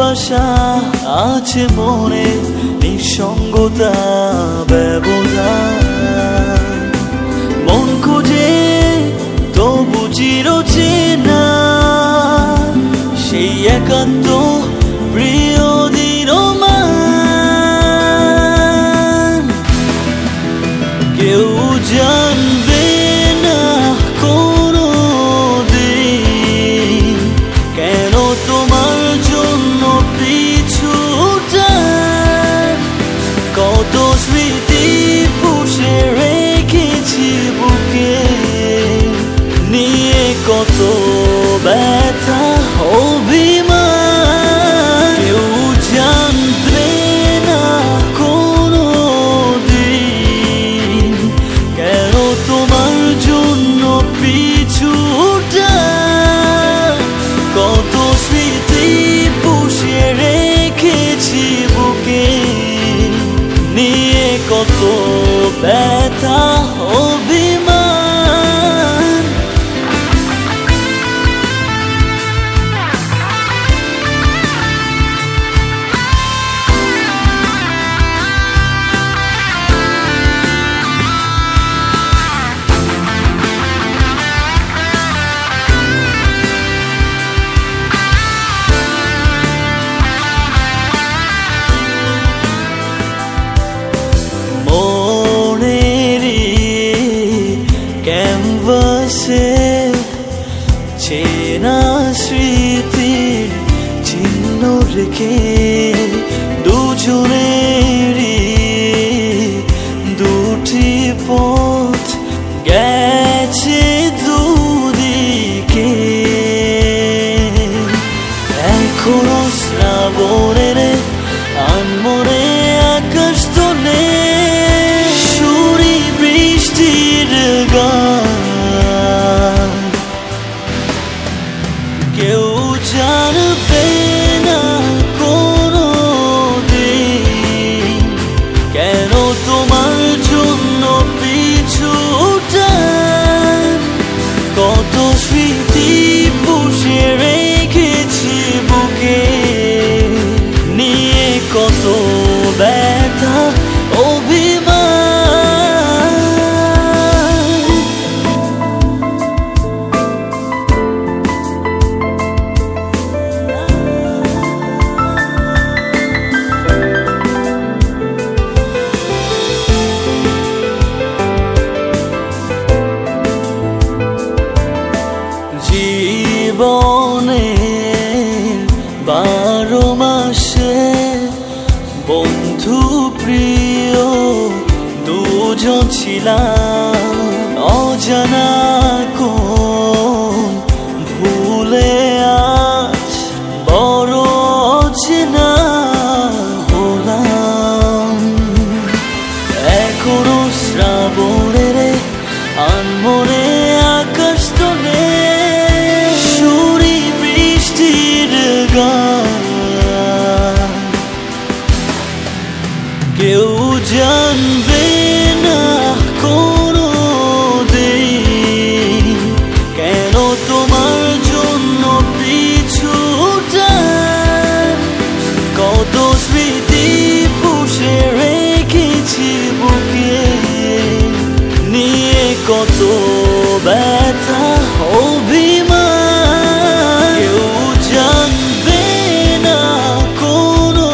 ভালোবাসা আছে মনে, নিঃসঙ্গতা ব্যবধান। মন খুঁজে তবু চিরচেনা সেই একান্ত প্রিয় দিনমান। কেউ জানবে না কোনো দিন কেন তোমার জন্য পিছুটা। কত স্মৃতি পুষে রেখেছি বুকে নিয়ে, কত ব্যথা অভিমান। কেউ জানবে না কোনো দিন কেন তোমার জন্য পিছুটা। কত স্মৃতি পুষে রেখেছি বুকে নিয়ে, কত ব্যথা অভিমান। ক্যানভাসে চেনা স্মৃতির চিহ্ন রেখে দুজনেরই দুটি পথ গেছে দুদিকে। এখনো শ্রাবণের আনমনে আকাশ তোলে সুরি বৃষ্টির গান। কেউ জানবে না কোনো দিন কেন তোমার জন্য পিছুটা। কত স্মৃতি পুষে রেখেছি বুকে নিয়ে, কত ব্যথা অভিমান। জীবনের 12 মাসে বন্ধু প্রিয় দুজন ছিলাম, অজানা কোন ভুলে আজ বড় অচেনা হলাম। এখনো শ্রাবণের আনমনে আকাশ তোলে সুরি বৃষ্টির গান। কেউ জানবে না কোনো দিন কেন তোমার জন্য পিছুটা। কত স্মৃতি পুষে রেখেছি বুকে নিয়ে, কত ব্যথা অভিমান। কেউ জানবে না কোনো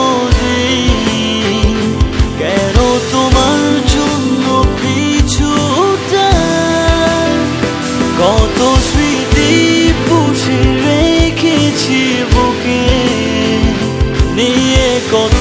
দিন কেন তোমার জন্য পিছুটা। কত স্মৃতি পুষে রেখেছি বুকে নিয়ে, কত